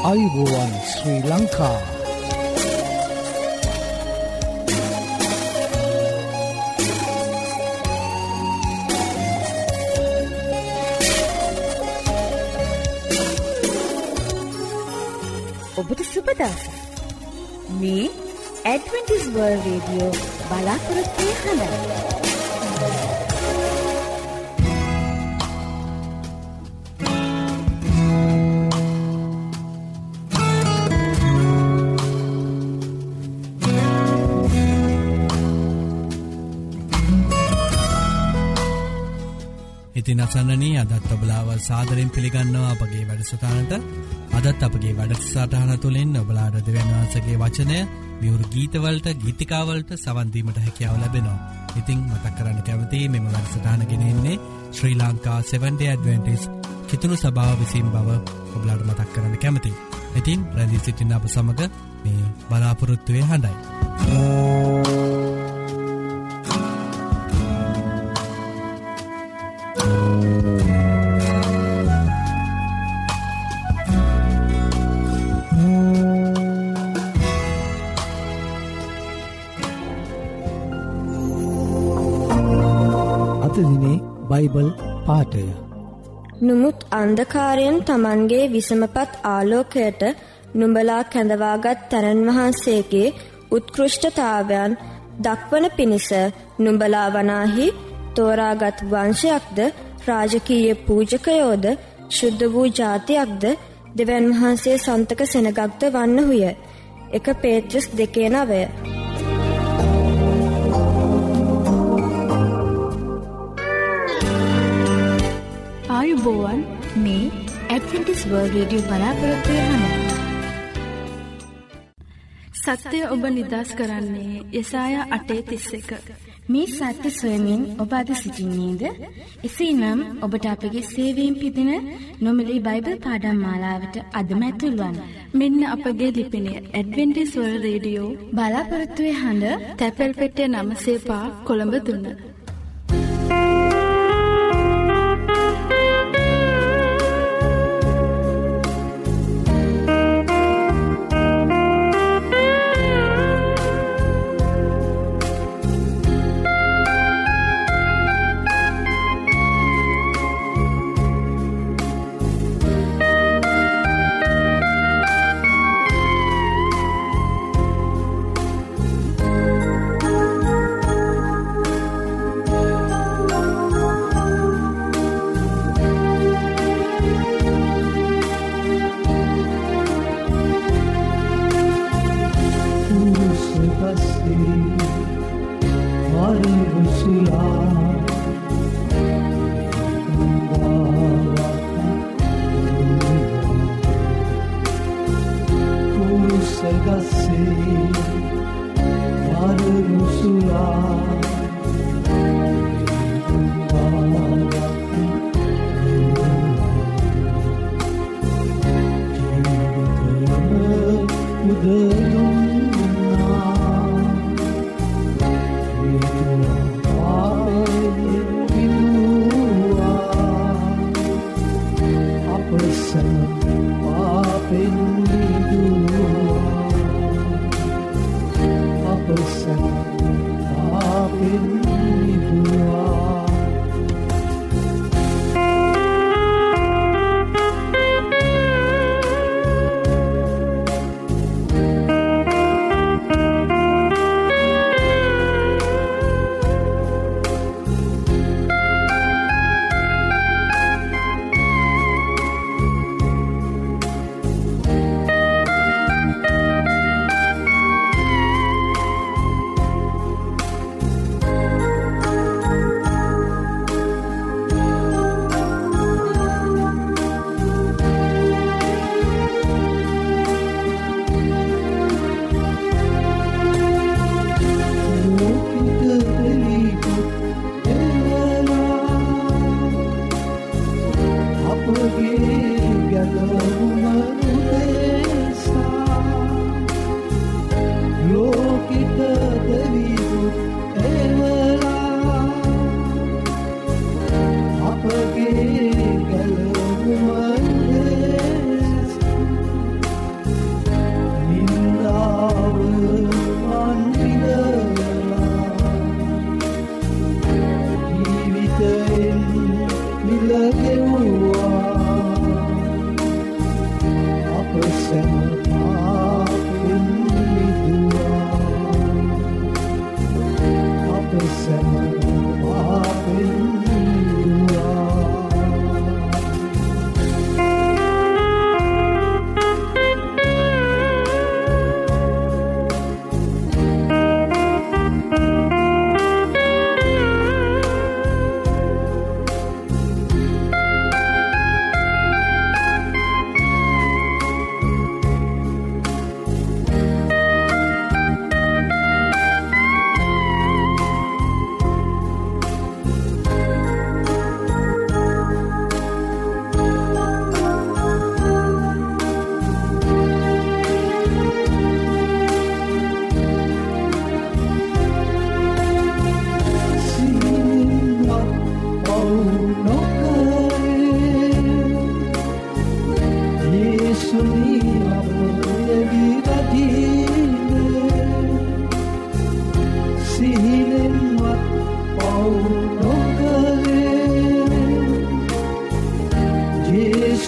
ආයුබෝවන් ශ්‍රී ලංකා. ඔබට සුබ දවසක්. මේ ඇඩ්වෙන්ටිස් වර්ල්ඩ් රේඩියෝ බලාපොරොත්තු හඬයි. ඉතින් අසන්නනී අදත් ඔබලාව සාදරයෙන් පිළිගන්නවා අපගේ වැඩසටහනට. අදත් අපගේ වැඩසටහන තුළින් ඔබලාට දෙවියන් වහන්සේගේ වචනය විවෘත ගීතවලට ගීතිකාවලට සවන් දීමට හැකියාව ලැබෙනවා. ඉතින් මතක් කරන්න කැමතියි මෙම වැඩසටහන ගෙනෙන්නේ ශ්‍රී ලංකා 7 Day Adventist කිතුණු සභාව විසින් බව ඔබලාට මතක් කරන්න කැමතියි. ඉතින් රැඳී සිටින්න අප සමග මේ බලාපොරොත්තුවේ හඬයි. බයිබල් පාඨය. නුමුත් අන්ධකාරයෙන් තමන්ගේ විසමපත් ආලෝකයට නුඹලා කැඳවාගත් තැනන් වහන්සේගේ උත්කෘෂ්ඨතාවයන් දක්වන පිණිස නුඹලා වනාහි තෝරාගත් වංශයක්ද රාජකීය පූජකයෝද ශුද්ධ වූ ජාතියක්ද දෙවියන් වහන්සේ සන්තක සෙනගක්ද වන්නහුය. 1 පේත්‍රස් 2:9. ආයුබෝවන් මේ ඇඩ්වෙන්ටිස් වර්ල්ඩ් රේඩියෝ බලාපොරොත්තු වෙනවා. සත්‍ය ඔබ නිදහස් කරන්නේ යෙසායා 8:31. මේ සත්‍ය සොයමින් ඔබ අද සිටින්නේද? එසේනම් ඔබට අපගේ සේවයෙන් පිටින නොමිලේ බයිබල් පාඩම් මාලාවට අදම ඇතුල් වන්න. මෙන්න අපගේ ලිපිනය ඇඩ්වෙන්ටිස් වර්ල්ඩ් රේඩියෝ බලාපොරොත්තු වෙන තැපැල් පෙට්ටිය 9 කොළඹ 3.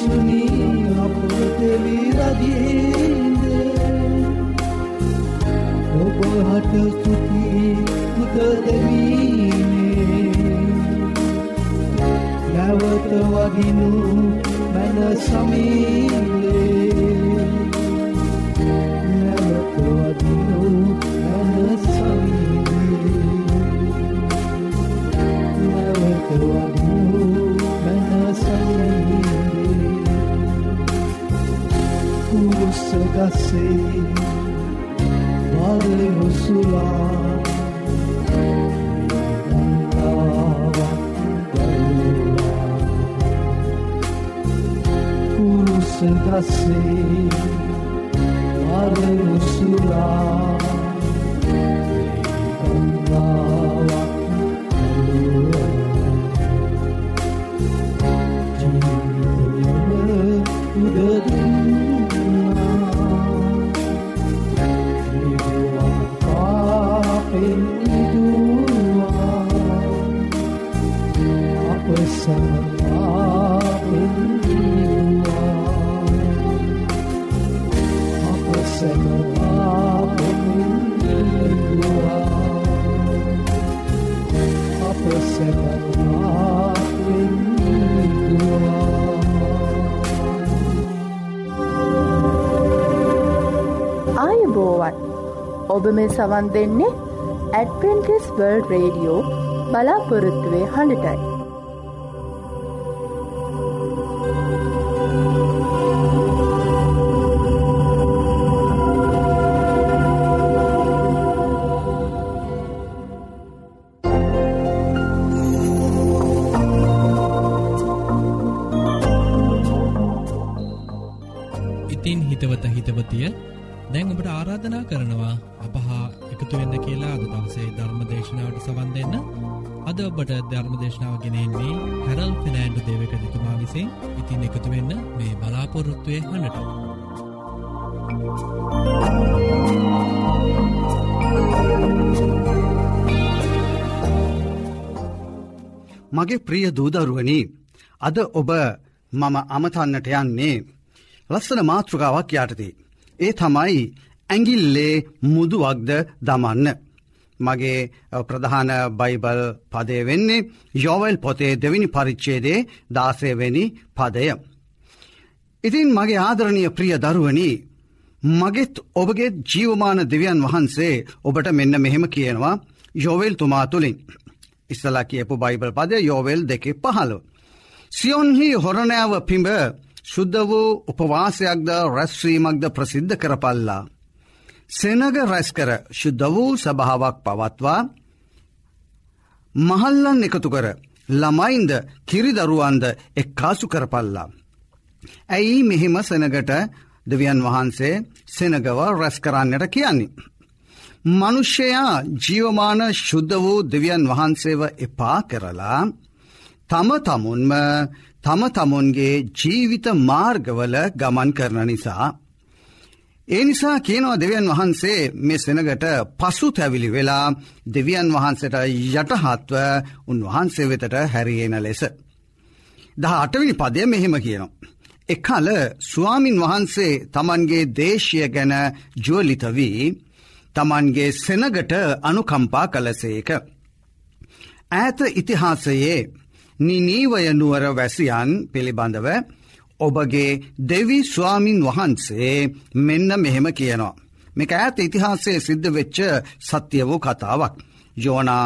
සුනි අප දෙවි රජින්ද ඔබ හට ස්තුති පුද දෙවිනේ නැවත වදිනු මන සමීලේ නැවත වදිනු මන සමීලේ නැවත වදිනු මන සමීලේ කුරුසගසේ Padre Musula Kurusengase Padre Musula ඔබ මේ සවන් දෙන්නේ ඇඩ්වෙන්ටිස් වර්ල්ඩ් රේඩියෝ බලාපොරොත්තුවේ හඬටයි. ඉතින් හිතවත හිතවතිය දැන් ඔබට ආරාධනා කරනවා අපහා එකතු වෙන්න කියලා අද දවසේ ධර්ම දේශනාවට සවන් දෙන්න. අද ඔබට ධර්ම දේශනාව ගෙනෙන්නේ හැරල් ෆිනෑන්ඩු දේවකතුමා විසින්. ඉතින් එකතු වෙන්න මේ බලාපොරොත්තුවේ හඬට. මගේ ප්‍රිය දූදරුවනි, අද ඔබ මම අමතන්නට යන්නේ ලස්සන මාතෘකාවක් යටතේ. ඒ තමයි ඇඟිල්ලේ මුදුවක්ද දමන්න. මගේ ප්‍රධාන බයිබල් පදය වෙන්නේ යෝවල් පොතේ 2 වෙනි පරිච්ඡේදයේ 16 වෙනි පදය. ඉතින් මගේ ආදරණීය ප්‍රිය දරුවනි, මගෙත් ඔබගේ ජීවමාන දෙවියන් වහන්සේ ඔබට මෙන්න මෙහෙම කියනවා යෝවල් තුමා තුලින්. ඉස්සලා කියපු බයිබල් පදය යෝවල් 2:15. සියොන්හි හොරණෑව පිඹ සුද්ධ වූ උපවාසයක්ද රැස්වීමක්ද ප්‍රසිද්ධ කරපල්ලා. සෙනග රැස්කර ශුද්ධ වූ සභාවක් පවත්වා මහල්ලන් එකතු කර ළමයින්ද කිරිදරුවන්ද එක්කාසු කරපල්ලා. ඇයි මෙහෙම සෙනගට දෙවියන් වහන්සේ සෙනගව රැස් කරන්නට කියන්නේ? මනුෂ්‍යයා ජීවමාන ශුද්ධ වූ දෙවියන් වහන්සේව එපා කරලා තම තමුන්ගේ ජීවිත මාර්ගවල ගමන් කරන නිසා. ඒ නිසා කියනවා දෙවියන් වහන්සේ මේ සෙනගට පසු තැවිලි වෙලා දෙවියන් වහන්සේට යටහත්ව උන්වහන්සේ වෙතට හැරියෙන ලෙස. 18 වෙනි පදය මෙහෙම කියනවා. එකල ස්වාමින් වහන්සේ තමන්ගේ දේශය ගැන ජුවලිත වී තමන්ගේ සෙනගට අනුකම්පා කළසේක. ඈත ඉතිහාසයේ නිනීවය නුවර වැසියන් පිළිබඳව ඔබගේ දෙවි ස්වාමින් වහන්සේ මෙන්න මෙහෙම කියනවා. මේක ඈත ඉතිහාසයේ සිද්ධ වෙච්ච සත්‍ය වූ කතාවක්. යෝනා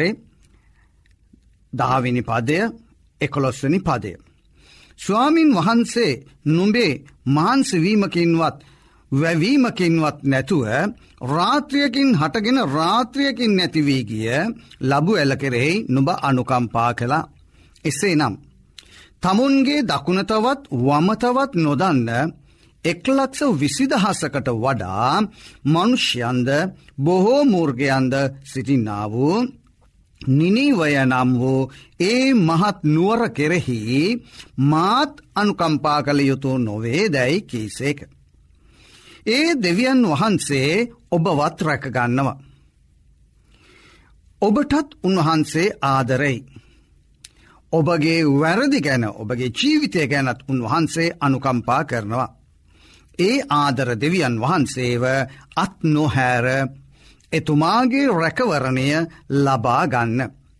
4:10 වෙනි පදය 11 වෙනි පදය. ස්වාමින් වහන්සේ නුඹේ මහන්සි වීමකින්වත් වැවීමකින්වත් නැතුව රාත්‍රියකින් හටගෙන රාත්‍රියකින් නැති වී ගිය ලබු ඇල කෙරෙහි නුඹ අනුකම්පා කළා. එසේනම් තමුන්ගේ දකුණතවත් වමතවත් නොදන්න 1,20,000කට වඩා මනුෂ්‍යයන්ද බොහෝ මූර්ගයන්ද සිටින්නා වූ නිනීවය නම් වූ ඒ මහත් නුවර කෙරෙහි මාත් අනුකම්පා කළ යුතු නොවේ දැයි කීසේක. ඒ දෙවියන් වහන්සේ ඔබවත් රැකගන්නවා. ඔබටත් උන්වහන්සේ ආදරෙයි. ඔබගේ වැරදි ගැන ඔබගේ ජීවිතය ගැනත් උන්වහන්සේ අනුකම්පා කරනවා. ඒ ආදර දෙවියන් වහන්සේව අත් නොහැර එතුමාගේ රැකවරණය ලබා ගන්න.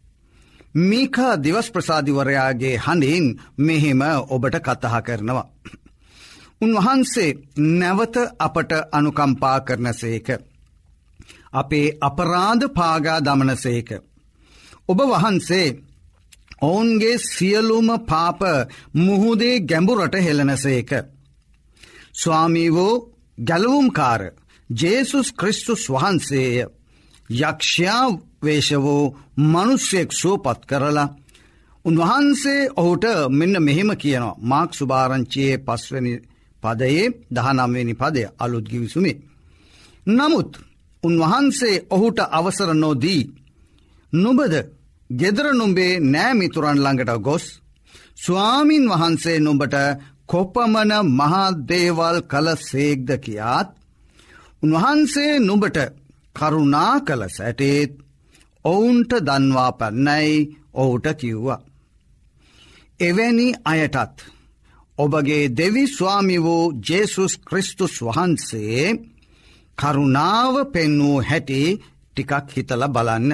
මීකා දිවස් ප්‍රසාදිවරයාගේ හඬින් මෙහෙම ඔබට කතා කරනවා. උන්වහන්සේ නැවත අපට අනුකම්පා කරනසේක. අපේ අපරාධ පාගා දමනසේක. ඔබ වහන්සේ ඔවුන්ගේ සියලුම පාප මුහුදේ ගැඹුරට හෙළනසේක. ස්වාමීවෝ ගැලවුම්කාර ජේසුස් ක්‍රිස්තුස් වහන්සේය යක්ෂයා වේශවෝ මනුෂ්‍යෙක් සුවපත් කරලා උන්වහන්සේ ඔහුට මෙන්න මෙහෙම කියනවා. මාක් සුභාරංචියේ 5 වෙනි පදයේ 19 වෙනි පදය අලුත් ගිවිසුමේ. නමුත් උන්වහන්සේ ඔහුට අවසර නොදී නුඹද ගෙදර නුඹේ නෑමිතුරන් ළඟට ගොස් ස්වාමින් වහන්සේ නුඹට කොපමණ මහා දේවල් කළ සේක්ද කියාත් උන්වහන්සේ නුඹට කරුණා කළ සැටේත් ඔවුන්ට දන්වා පන්නයි ඔහුට කිව්වා. එවැනි අයටත් ඔබගේ දෙවි ස්වාමි වූ ජේසුස් ක්‍රිස්තුස් වහන්සේ කරුණාව පෙන්වූ හැටි ටිකක් හිතලා බලන්න.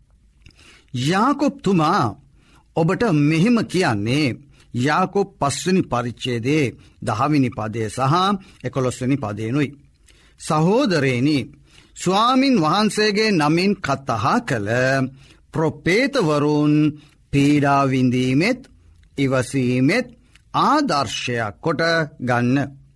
යාකොබ්තුමා ඔබට මෙහෙම කියන්නේ යාකොබ් 5 වෙනි පරිච්ඡේදයේ 10 වෙනි පදය සහ 11 වෙනි පදයනුයි. සහෝදරේනි, ස්වාමින් වහන්සේගේ නමින් කතා කළ ප්‍රොපේතවරුන් පීඩා විඳීමෙත් ඉවසීමෙත් ආදර්ශයක් කොට ගන්න.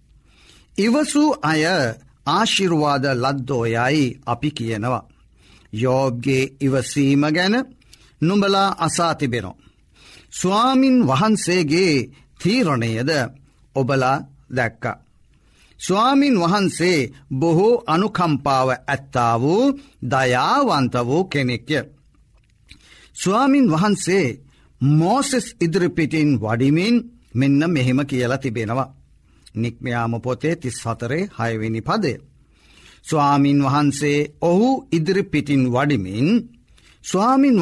ඉවසූ අය ආශිර්වාද ලද්දෝයයි අපි කියනවා. යෝබ්ගේ ඉවසීම ගැන නුඹලා අසා තිබෙනවා. ස්වාමින් වහන්සේගේ තීරණයද ඔබලා දැක්ක. ස්වාමින් වහන්සේ බොහෝ අනුකම්පාව ඇත්තා වූ දයාවන්ත වූ කෙනෙක්ය. ස්වාමින් වහන්සේ මෝසෙස් ඉදිරිපිටින් වඩිමින් මෙන්න මෙහෙම කියලා තිබෙනවා. නික්මයාම පොතේ 34 6 වෙනි පදය. ස්වාමින් වහන්සේ ඔහු ඉදිරිපිටින් වඩිමින් ස්වාමින්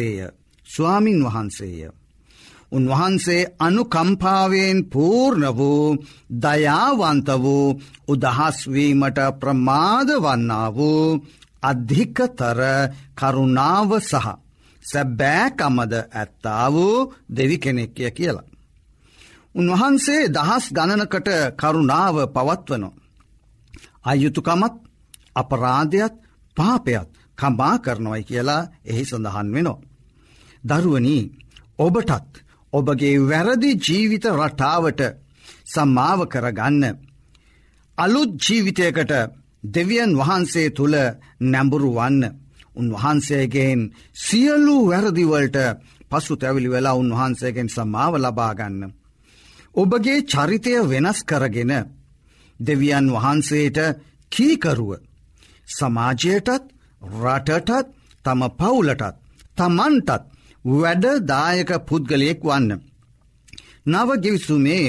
වහන්සේය. උන්වහන්සේ අනුකම්පාවෙන් පූර්ණ වූ දයාවන්ත වූ උදහස්වීමට ප්‍රමාද වන්නා වූ අධිකතර කරුණාව සහ සැබෑකමද ඇත්තා වූ දෙවි කෙනෙක්ය කියලා. උන්වහන්සේ දහස් ගණනකට කරුණාව පවත්වනවා. අයුතුකමත් අපරාධයත් පාපයත් කම්පා කරනවයි කියලා එහි සඳහන් වෙනවා. දරුවනි, ඔබටත් ඔබගේ වැරදි ජීවිත රටාවට සමාව කරගන්න අලුත් ජීවිතයකට දෙවියන් වහන්සේ තුල නැඹුරු වන්න. උන්වහන්සේගෙන් සියලු වැරදිවලට පසුතැවිලි වෙලා උන්වහන්සේගෙන් සමාව ලබා ගන්න. ඔබගේ චරිතය වෙනස් කරගෙන දෙවියන් වහන්සේට කීකරුව සමාජයටත් රටටත් තම පවුලටත් තමන්ටත් වැඩදායක පුද්ගලයෙක් වන්න. නව ගිවිසුමේ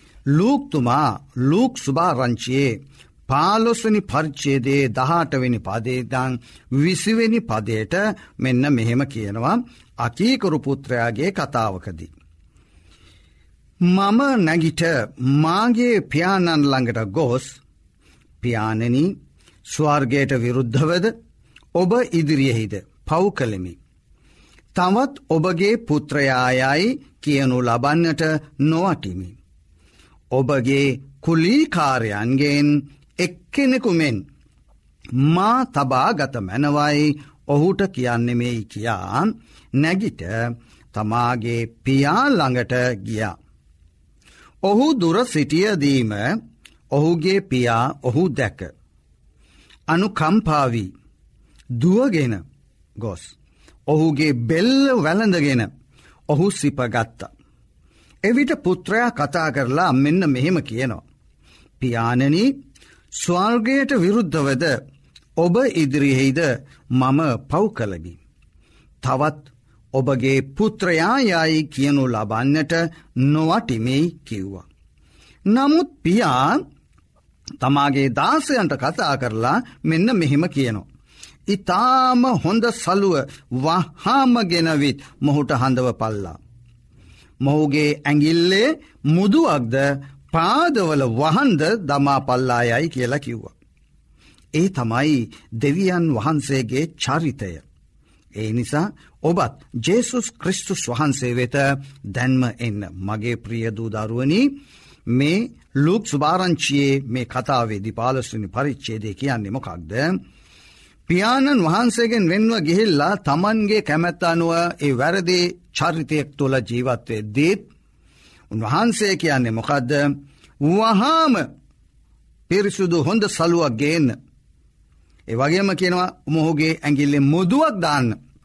ලූක් සුභාරංචියේ 15 වෙනි පරිච්ඡේදයේ 18 වෙනි පදේ දන් 20 වෙනි පදයට මෙන්න මෙහෙම කියනවා. අකීකරු පුත්‍රයාගේ කතාවකදී මම නැගිට මාගේ පියාණන් ළඟට ගොස් පියාණනි, ස්වර්ගයට විරුද්ධවද ඔබ ඉදිරියෙහිද පව් කළෙමි. තවත් ඔබගේ පුත්‍රයායයි කියනු ලබන්නට නොවටිමි. ඔබගේ කුලීකාරයන්ගෙන් එක්කෙනෙකු මෙන් මා තබාගත මැනවයි ඔහුට කියන්නෙමෙයි කියා නැගිට තමාගේ පියා ළඟට ගියා. ඔහු දුර සිටියදීම ඔහුගේ පියා ඔහු දැක අනුකම්පාවී දුවගෙන ගොස් ඔහුගේ බෙල්ල වැළඳගෙන ඔහු සිපගත්තා. එවිට පුත්‍රයා කතා කරලා මෙන්න මෙහෙම කියනවා. පියාණනි, ස්වර්ගයට විරුද්ධවද ඔබ ඉදිරියෙහිද මම පව් කළෙමි. තවත් ඔබගේ පුත්‍රයා යයි කියනු ලබන්නට නොවටිමි කිව්වා. නමුත් පියා තමාගේ දාසයන්ට කතා කරලා මෙන්න මෙහෙම කියනවා. ඉතාම හොඳ සලුව වහාම ගෙනවිත් මොහුට හඳව පල්ලා. මොහුගේ ඇඟිල්ලේ මුදුවක්ද පාදවල වහන්ද දමා පල්ලායයි කියලා කිව්වා. ඒ තමයි දෙවියන් වහන්සේගේ චරිතය. ඒ නිසා ඔබත් ජේසුස් ක්‍රිස්තුස් වහන්සේ වෙත දැන්ම එන්න. මගේ ප්‍රිය දූ දරුවනි, මේ ලූක් සුභාරංචියේ මේ කතාවේදී 15 වෙනි පරිච්ඡේදය කියන්නේ මොකක්ද? පියාණන් වහන්සේගෙන් වෙන්ව ගිහිල්ලා තමන්ගේ කැමැත්ත අනුව ඒ වැරදි චරිතයක් තුළ ජීවත් වෙද්දී උන්වහන්සේ කියන්නේ මොකද්ද? වහාම පිරිසුදු හොඳ සලුවක් ගේන්න. ඒ වගේම කියනවා මොහුගේ ඇඟිල්ලේ මුදුවක් දාන්න.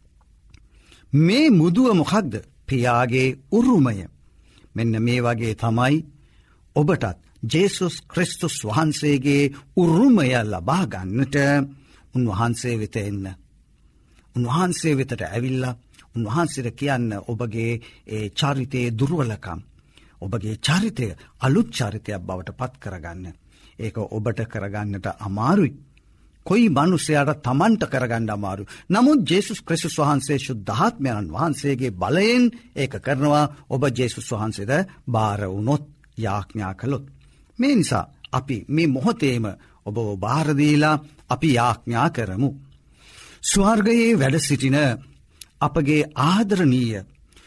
මේ මුදුව මොකක්ද? පියාගේ උරුමය. මෙන්න මේ වගේ තමයි ඔබටත් ජේසුස් ක්‍රිස්තුස් වහන්සේගේ උරුමය ලබා ගන්නට උන්වහන්සේ වෙත එන්න. උන්වහන්සේ වෙතට ඇවිල්ලා උන්වහන්සේට කියන්න ඔබගේ ඒ චරිතයේ දුර්වලකම්, ඔබගේ චරිතය අලුත් චරිතයක් බවට පත් කරගන්න. ඒක ඔබට කරගන්නට අමාරුයි. කොයි මනුස්සයාට තමන්ට කරගන්න අමාරුයි. නමුත් ජේසුස් ක්‍රිස්තුස් වහන්සේ ශුද්ධාත්මයන් වහන්සේගේ බලයෙන් ඒක කරනවා. ඔබ ජේසුස් වහන්සේට බාර වුණොත්, යාඥා කළොත්. මේ නිසා අපි මේ මොහොතේම ඔබ බාර දීලා අපි යාඥා කරමු. ස්වර්ගයේ වැඩ සිටින අපගේ ආදරණීය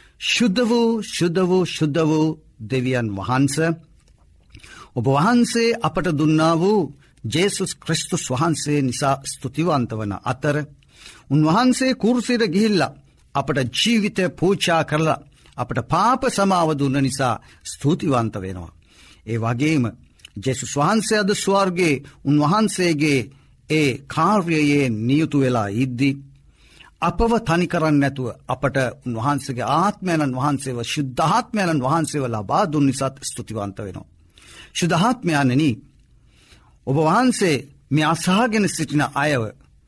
ශුද්ධ වූ දෙවියන් වහන්සේ, ඔබ වහන්සේ අපට දුන්නා වූ ජේසුස් ක්‍රිස්තුස් වහන්සේ නිසා ස්තුතිවන්ත වන අතර, උන්වහන්සේ කුරුසියට ගිහිල්ලා අපට ජීවිතය පූජා කරලා අපට පාප සමාව දුන්න නිසා ස්තුතිවන්ත වෙනවා. ඒ වගේම ජේසුස් වහන්සේ අද ස්වර්ගයේ උන්වහන්සේගේ ඒ කාර්යයේ නියුතු වෙලා ඉද්දී අපව තනි කරන්නේ නැතුව අපට උන්වහන්සේගේ ආත්මයන් වහන්සේව, ශුද්ධාත්මයන් වහන්සේව ලබා දුන් නිසා ස්තුතිවන්ත වෙනවා. ශුද්ධාත්මයන්නි, ඔබ වහන්සේ මේ අසහාගෙන සිටින අයව,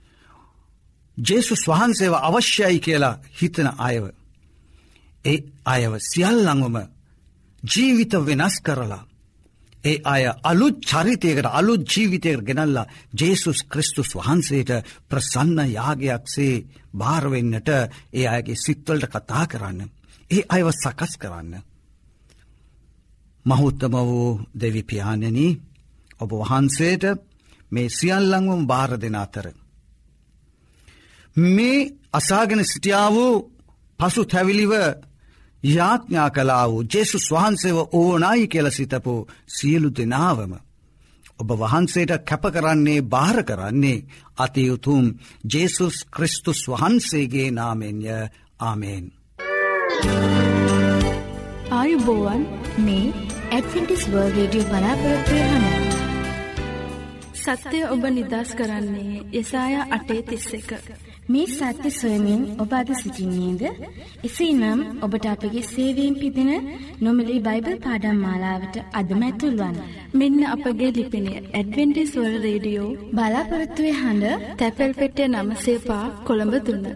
ජේසුස් වහන්සේව අවශ්‍යයි කියලා හිතන අයව, ඒ අයව සියල්ලංවම ජීවිත වෙනස් කරලා ඒ අය අලුත් චරිතයකට, අලුත් ජීවිතයකට ගෙනල්ලා ජේසුස් ක්‍රිස්තුස් වහන්සේට ප්‍රසන්න යාගයක්සේ බාර වෙන්නට ඒ අයගේ සිත්වලට කතා කරන්න, ඒ අයව සකස් කරන්න. මහෞත්තම වූ දෙවි පියාණනි, ඔබ වහන්සේට මේ සියල්ලංවම බාර දෙන අතර මේ අසාගෙන සිටියා වූ පසු තැවිලිව යාඥා කළා වූ ජේසුස් වහන්සේව ඕනයි කියලා සිතපු සියලු දෙනාවම ඔබ වහන්සේට කැප කරන්නේ, බාර කරන්නේ අති උතුම් ජේසුස් ක්‍රිස්තුස් වහන්සේගේ නාමයෙන්ය. ආමේන්. ආයුබෝවන්, මේ ඇඩ්වෙන්ටිස් වර්ල්ඩ් රේඩියෝ බලාපොරොත්තු වෙන සත්‍ය ඔබ නිදහස් කරන්නේ යෙසායා 8:31. මේ සත්‍ය සොයමින් ඔබ අද සිටින්නේද? එසේනම් ඔබට අපගේ සේවයෙන් පිදෙන නොමිලේ බයිබල් පාඩම් මාලාවට අදම ඇතුල් වන්න. මෙන්න අපගේ ලිපිනය ඇඩ්වෙන්ටිස් වර්ල්ඩ් රේඩියෝ බලාපොරොත්තු වෙන හඬ, තැපැල් පෙට්ටිය 9 කොළඹ 3.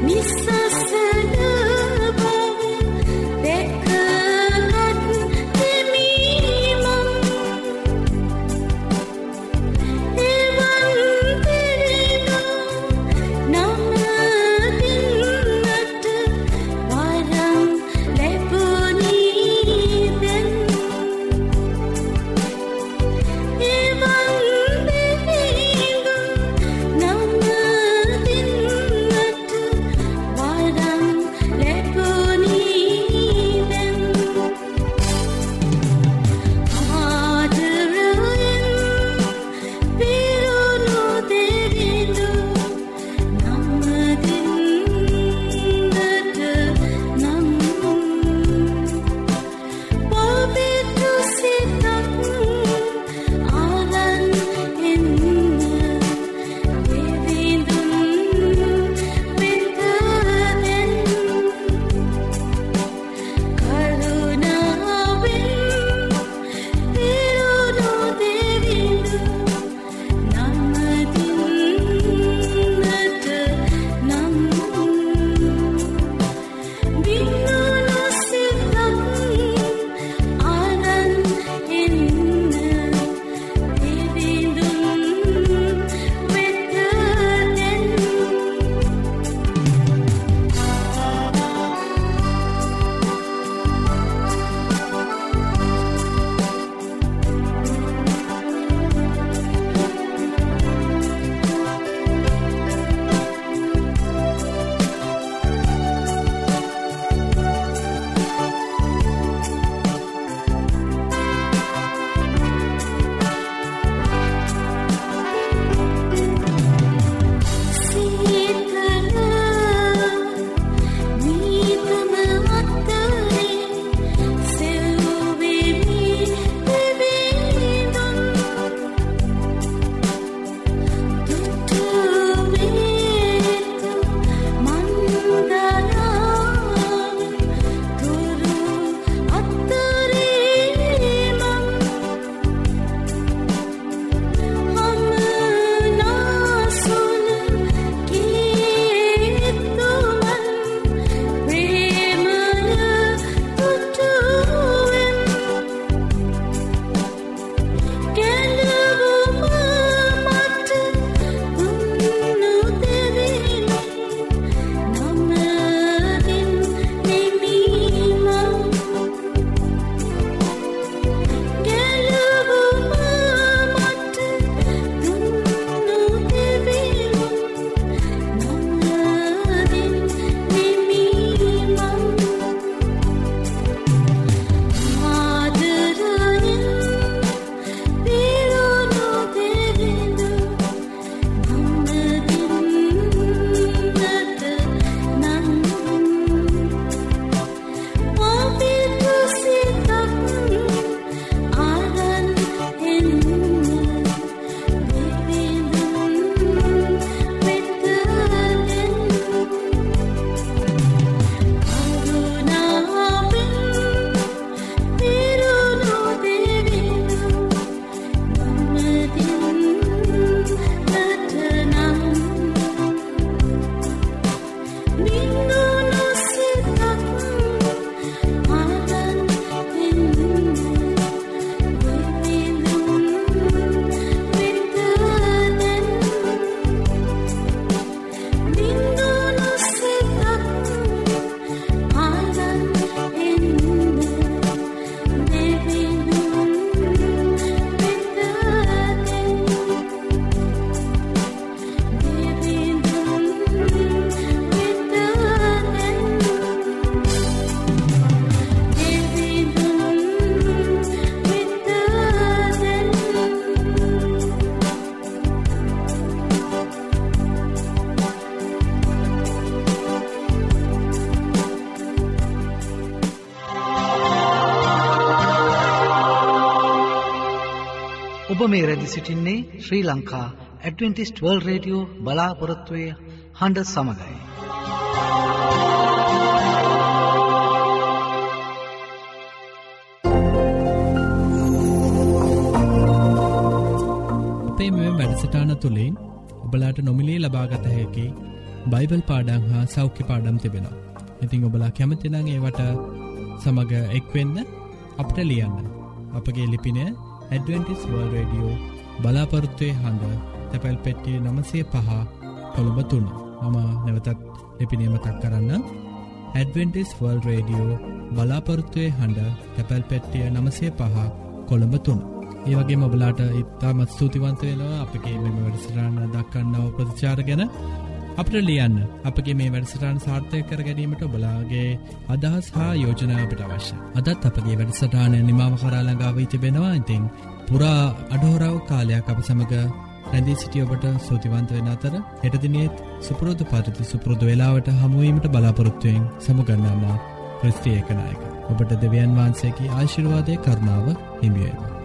ඔබ මේ රැදි සිටින්නේ Sri Lanka Adventist World Radio බලාපොරොත්තුවේ හඬ සමගයි. අපේ මෙම වැඩසටහන තුළින් ඔබලාට නොමිලේ ලබාගත හැකි බයිබල් පාඩම් හා සෞඛ්‍ය පාඩම් තිබෙනවා. ඉතින් ඔබලා කැමති නම් ඒවට සමග එක්වෙන්න අපට ලියන්න. අපගේ ලිපින ඇඩ්වෙන්ටිස් වර්ල්ඩ් රේඩියෝ බලාපොරොත්තුවේ හඬ තැපැල් පෙට්ටිය 905 කොළඹ 3. මම නැවතත් ලිපිනය මතක් කරන්න. ඇඩ්වෙන්ටිස් වර්ල්ඩ් රේඩියෝ බලාපොරොත්තුවේ හඬ තැපැල් පෙට්ටිය 905 කොළඹ 3. ඒ වගේම ඔබලාට ඉතාමත් ස්තුතිවන්ත වෙනවා අපගේ මෙම වැඩසටහන දක්වන්නව ප්‍රතිචාර ගැන. අපට ලියන්න. අපගේ මේ වැඩසටහන සාර්ථක කර ගැනීමට ඔබලාගේ අදහස් හා යෝජනා අපිට අවශ්‍යයි. අදත් අපගේ වැඩසටහන නිමාව කරා ළඟා වී තිබෙනවා. ඉතින් පුරා අඩහොරව කාලයක් අප සමග රැඳී සිටි ඔබට ස්තුතිවන්ත වෙන අතර හෙට දිනේත් සුපුරුදු පරිදි සුපුරුදු වේලාවට හමු වීමට බලාපොරොත්තු වෙමින් සමුගන්නා ක්‍රිස්ති ඒකනායක. ඔබට දෙවියන් වහන්සේගේ ආශිර්වාදයේ කරුණාව හිමි වේවා.